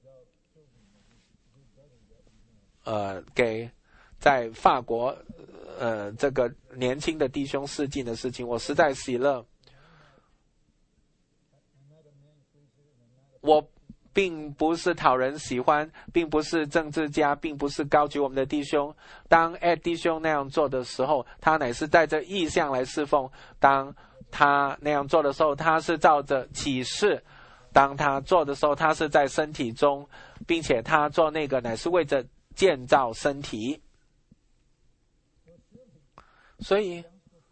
给在法国这个年轻的弟兄示镜的事情，我实在喜乐。我并不是讨人喜欢，并不是政治家，并不是高举我们的弟兄。当 Ed 弟兄那样做的时候，他乃是带着意向来侍奉。当他那样做的时候，他是照着启示。当他做的时候，他是在身体中，并且他做那个乃是为着建造身体。所以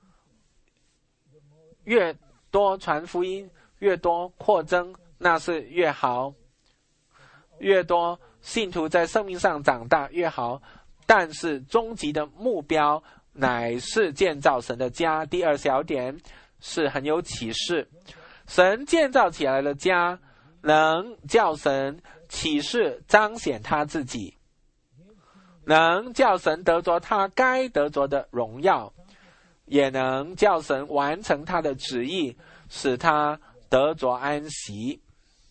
越多传福音，越多扩增，那是越好。越多信徒在生命上长大越好，但是终极的目标乃是建造神的家。第2小点是很有启示，神建造起来的家能叫神启示彰显他自己，能叫神得着他该得着的荣耀，也能叫神完成他的旨意，使他得着安息。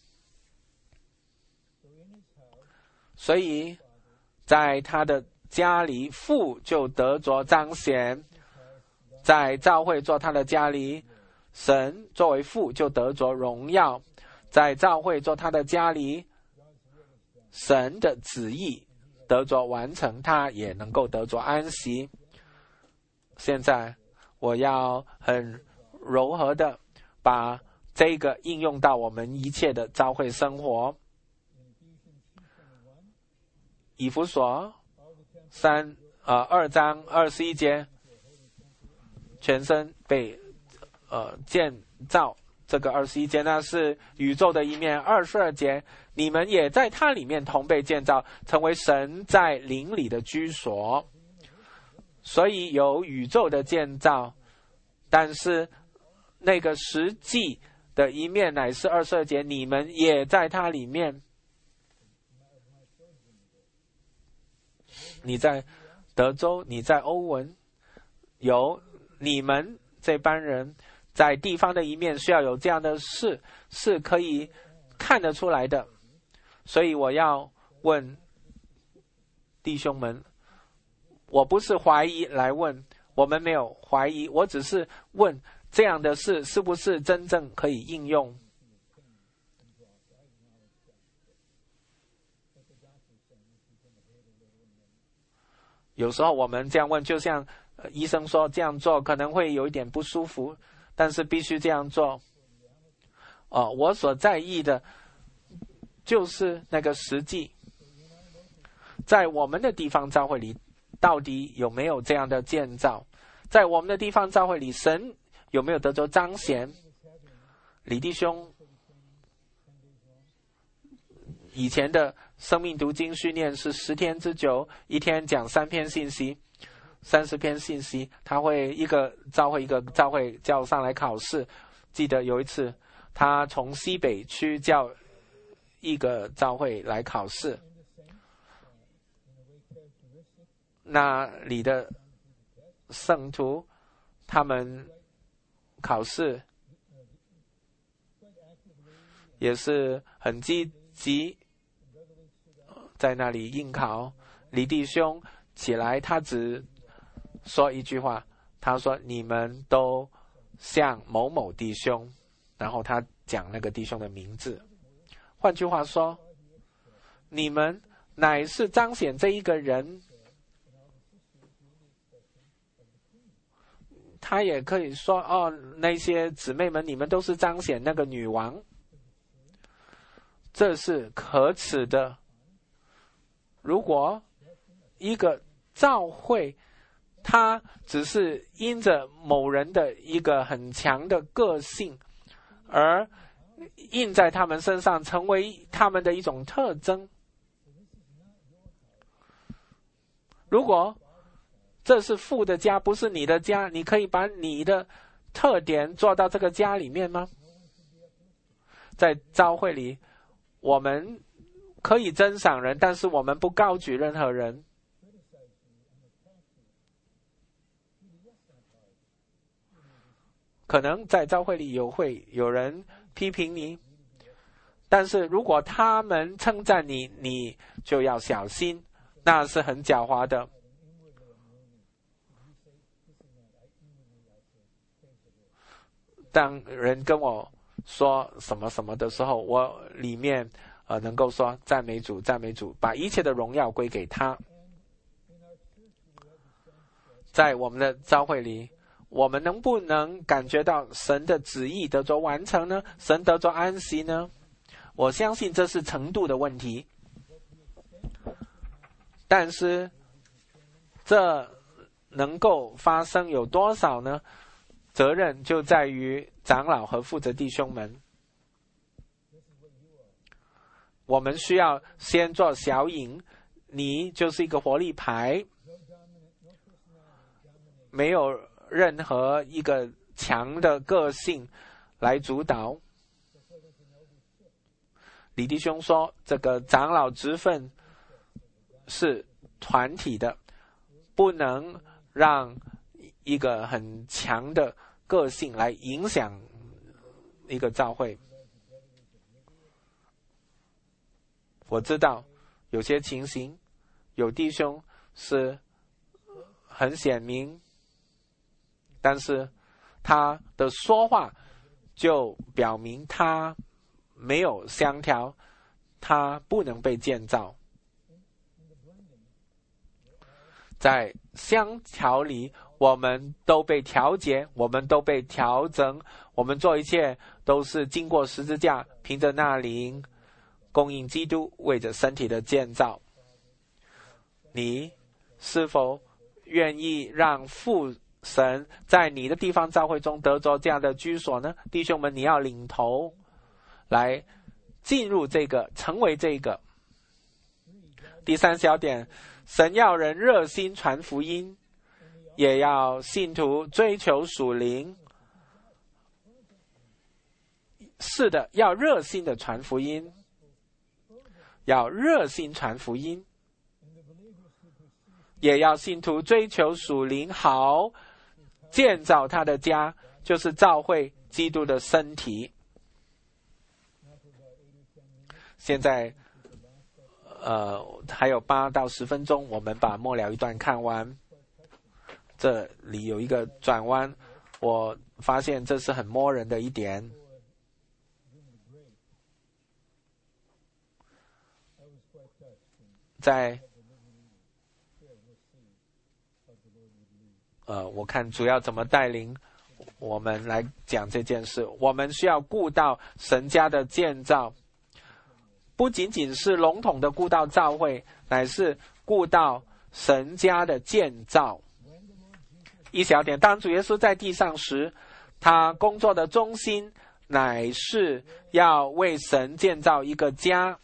所以在他的家里，父就得着彰显，在教会做他的家里，神作为父就得着荣耀，在教会做他的家里，神的旨意得着完成，他也能够得着安息。现在我要很柔和的把这个应用到我们一切的教会生活。以弗所2章21节，全身被建造。这个21节呢是宇宙的一面。22节，你们也在它里面同被建造，成为神在灵里的居所。所以有宇宙的建造，但是那个实际的一面乃是22节，你们也在它里面。你在德州，你在欧文，有你们这班人在地方的一面，需要有这样的事是可以看得出来的。所以我要问弟兄们，我不是怀疑来问，我们没有怀疑，我只是问这样的事是不是真正可以应用。有时候我们这样问，就像医生说这样做可能会有一点不舒服，但是必须这样做。我所在意的就是那个实际，在我们的地方教会里到底有没有这样的建造，在我们的地方教会里神有没有得着彰显。李弟兄以前的生命读经训练是10天之久，一天讲3篇信息，30篇信息，他会一个教会叫上来考试。记得有一次他从西北区叫一个教会来考试，那里的圣徒他们考试也是很积极，在那里应考。李弟兄起来，他只说一句话，他说你们都像某某弟兄，然后他讲那个弟兄的名字。换句话说，你们乃是彰显这一个人。他也可以说那些姊妹们，你们都是彰显那个女王。这是可耻的。如果一个教会他只是因着某人的一个很强的个性而印在他们身上，成为他们的一种特征，如果这是父的家，不是你的家，你可以把你的特点做到这个家里面吗？在教会里，我们可以珍赏人，但是我们不高举任何人。可能在教会里会有人批评你，但是如果他们称赞你，你就要小心，那是很狡猾的。当人跟我说什么什么的时候，我里面能够说赞美主，赞美主，把一切的荣耀归给他。在我们的教会里，我们能不能感觉到神的旨意得着完成呢？神得着安息呢？我相信这是程度的问题，但是这能够发生有多少呢？责任就在于长老和负责弟兄们。我们需要先做小引，你就是一个活力牌，没有任何一个强的个性来主导。李弟兄说，这个长老职分是团体的，不能让一个很强的个性来影响一个教会。我知道有些情形，有弟兄是很显明，但是他的说话就表明他没有相调，他不能被建造。 在香调里，我们都被调节，我们都被调整，我们做一切都是经过十字架，凭着那灵供应基督，为着身体的建造。你是否愿意让父神在你的地方教会中得着这样的居所呢？弟兄们，你要领头来进入这个，成为这个。第三小点，神要人热心传福音，也要信徒追求属灵。是的，要热心的传福音，要热心传福音，也要信徒追求属灵，好建造他的家，就是教会基督的身体。现在还有8到10分钟，我们把末了一段看完。这里有一个转弯，我发现这是很摸人的一点。在我看主要怎么带领我们来讲这件事。我们需要顾到神家的建造，不仅仅是笼统的顾到教会，乃是顾到神家的建造。一小点，当主耶稣在地上时，他工作的中心乃是要为神建造一个家，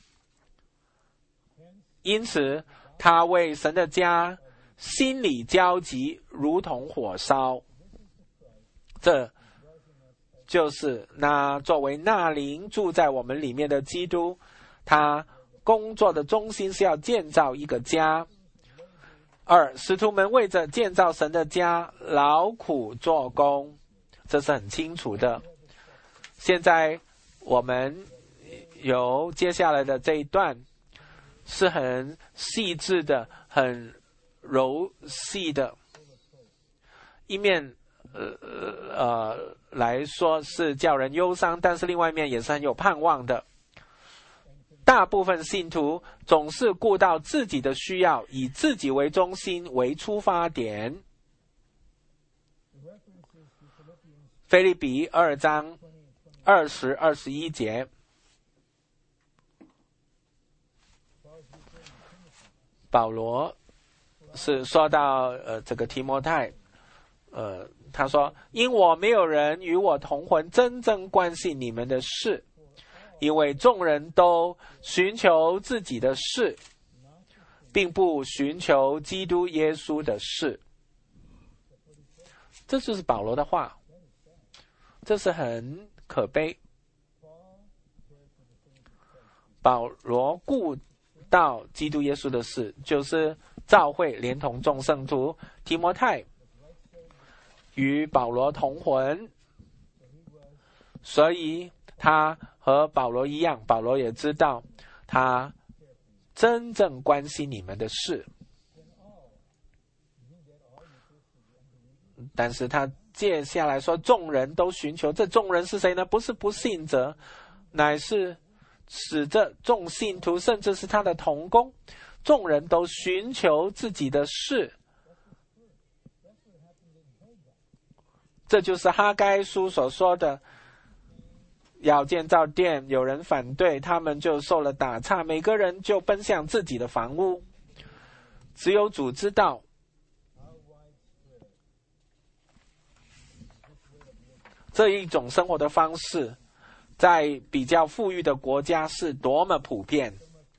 因此他为神的家心里焦急，如同火烧。这就是那作为那灵住在我们里面的基督，他工作的中心是要建造一个家。2，使徒们为着建造神的家劳苦做工，这是很清楚的。现在我们有接下来的这一段是很细致的，很柔细的，一面来说是叫人忧伤，但是另外一面也是很有盼望的。大部分信徒总是顾到自己的需要，以自己为中心为出发点。腓立比2章20、21节，保罗是说到这个提摩太，他说：因我没有人与我同魂真正关心你们的事，因为众人都寻求自己的事，并不寻求基督耶稣的事。这就是保罗的话，这是很可悲。保罗顾到基督耶稣的事，就是教会连同众圣徒。提摩太与保罗同魂，所以他和保罗一样，保罗也知道他真正关心你们的事。但是他接下来说众人都寻求，这众人是谁呢？不是不信者，乃是使这众信徒，甚至是他的同工，众人都寻求自己的事。这就是哈该书所说的，要建造殿，有人反对，他们就受了打岔，每个人就奔向自己的房屋。只有主知道这一种生活的方式在比较富裕的国家是多么普遍。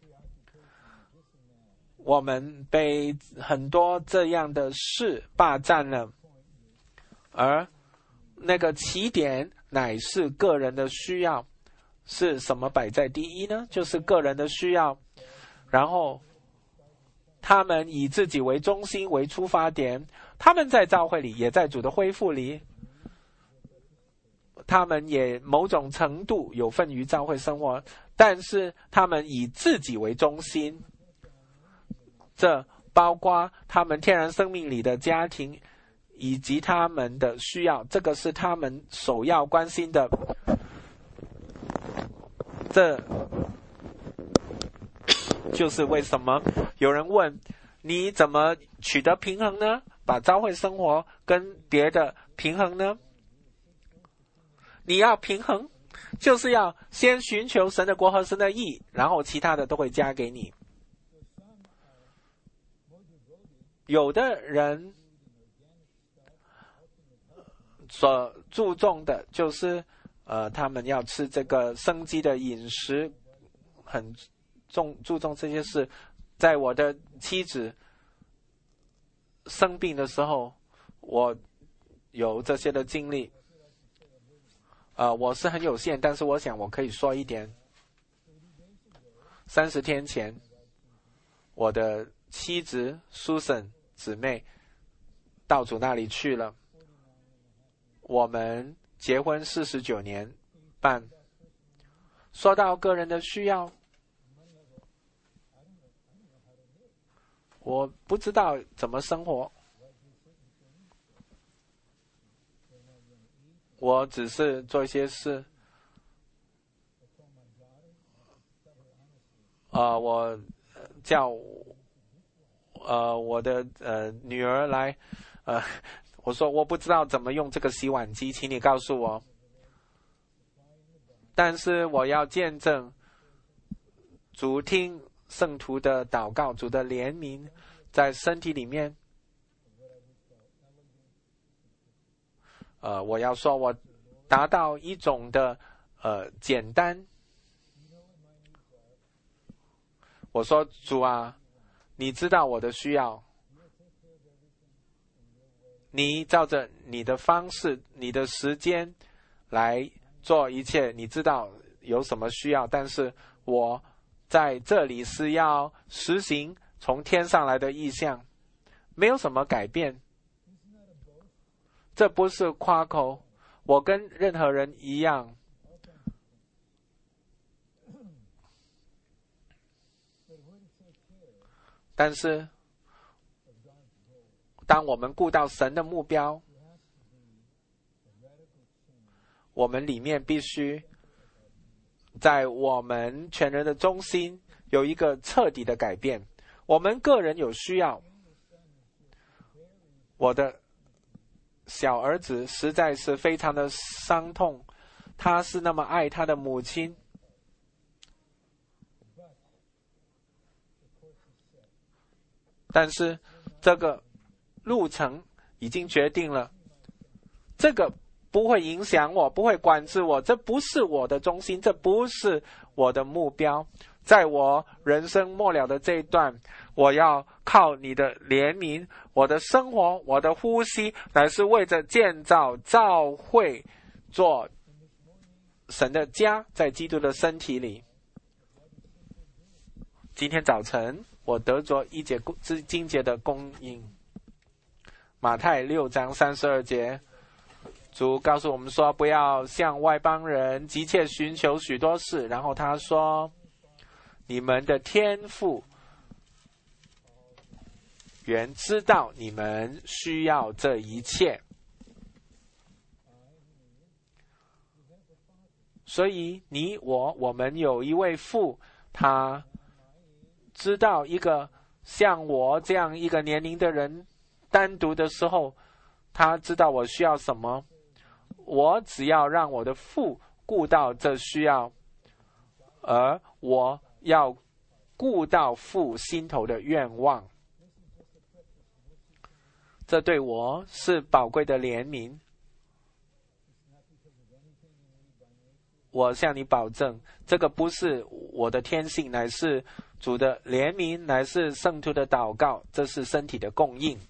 我们被很多这样的事霸占了，而那个起点乃是个人的需要。是什么摆在第一呢？就是个人的需要。然后他们以自己为中心为出发点，他们在教会里，也在主的恢复里，他们也某种程度有份于教会生活，但是他们以自己为中心。这包括他们天然生命里的家庭以及他们的需要，这个是他们首要关心的。这就是为什么有人问你怎么取得平衡呢？把教会生活跟别的平衡呢？你要平衡，就是要先寻求神的国和神的义，然后其他的都会加给你。有的人所注重的就是他们要吃这个生机的饮食，很注重这些事。在我的妻子生病的时候，我有这些的经历。我是很有限，但是我想我可以说一点。30天前，我的妻子 Susan 姊妹到主那里去了。我们结婚49年半。说到个人的需要，我不知道怎么生活，我只是做一些事。我叫我的女儿来，我说我不知道怎么用这个洗碗机，请你告诉我。但是我要见证主听圣徒的祷告，主的怜悯在身体里面。我要说我达到一种的简单。我说主啊，你知道我的需要，你照着你的方式、你的时间来做一切，你知道有什么需要，但是我在这里是要实行从天上来的意象，没有什么改变。这不是夸口，我跟任何人一样。但是当我们顾到神的目标，我们里面必须在我们全人的中心有一个彻底的改变。我们个人有需要，我的小儿子实在是非常的伤痛，他是那么爱他的母亲，但是这个路程已经决定了，这个不会影响我，不会管制我，这不是我的中心，这不是我的目标。在我人生末了的这一段，我要靠你的怜悯，我的生活，我的呼吸，乃是为着建造教会，做神的家，在基督的身体里。今天早晨我得着一节经节的供应。马太6章32节，主告诉我们说，不要向外邦人急切寻求许多事，然后他说，你们的天父原知道你们需要这一切。所以我们有一位父，他知道一个像我这样一个年龄的人单独的时候，他知道我需要什么，我只要让我的父顾到这需要，而我要顾到父心头的愿望。这对我是宝贵的怜悯。我向你保证，这个不是我的天性，乃是主的怜悯，乃是圣徒的祷告，这是身体的供应。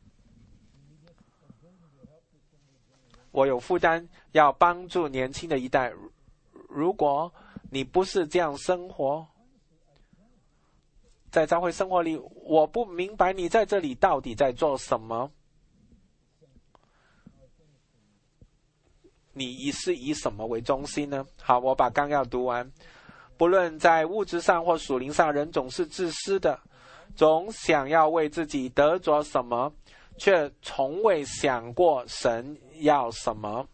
我有负担要帮助年轻的一代，如果你不是这样生活，在教会生活里，我不明白你在这里到底在做什么。你是以什么为中心呢？好，我把纲要读完。不论在物质上或属灵上，人总是自私的，总想要为自己得着什么，却从未想过神要什么。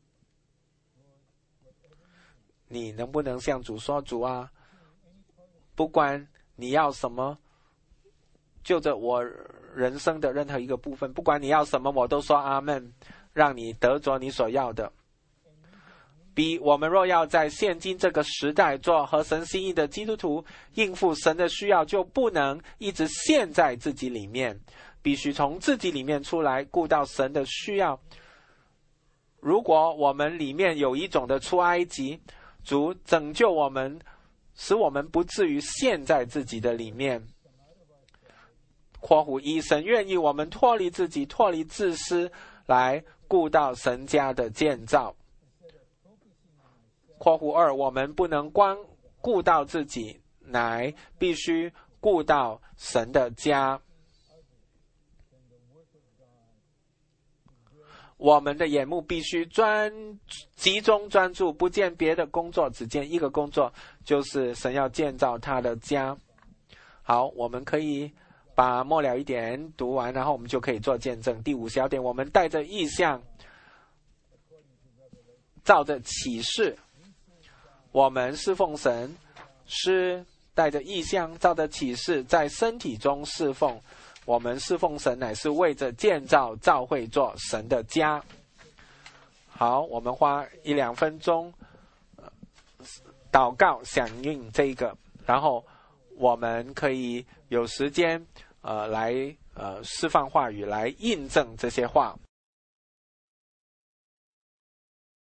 你能不能向主说，主啊， 不管你要什么，就着我人生的任何一个部分，不管你要什么，我都说阿们，让你得着你所要的。B， 我们若要在现今这个时代做合神心意的基督徒，应付神的需要，就不能一直陷在自己里面，必须从自己里面出来，顾到神的需要。如果我们里面有一种的出埃及，主拯救我们，使我们不至于陷在自己的里面。括弧一，神愿意我们脱离自己，脱离自私，来顾到神家的建造。括弧二，我们不能光顾到自己，乃必须顾到神的家。我们的眼目必须集中专注，不见别的工作，只见一个工作，就是神要建造他的家。好，我们可以把末了一点读完，然后我们就可以做见证。第5小点，我们带着意象，照着启示，我们侍奉神是带着意象，照着启示，在身体中侍奉。我们侍奉神乃是为着建造教会，做神的家。好，我们花1-2分钟祷告响应这个，然后我们可以有时间来释放话语，来印证这些话。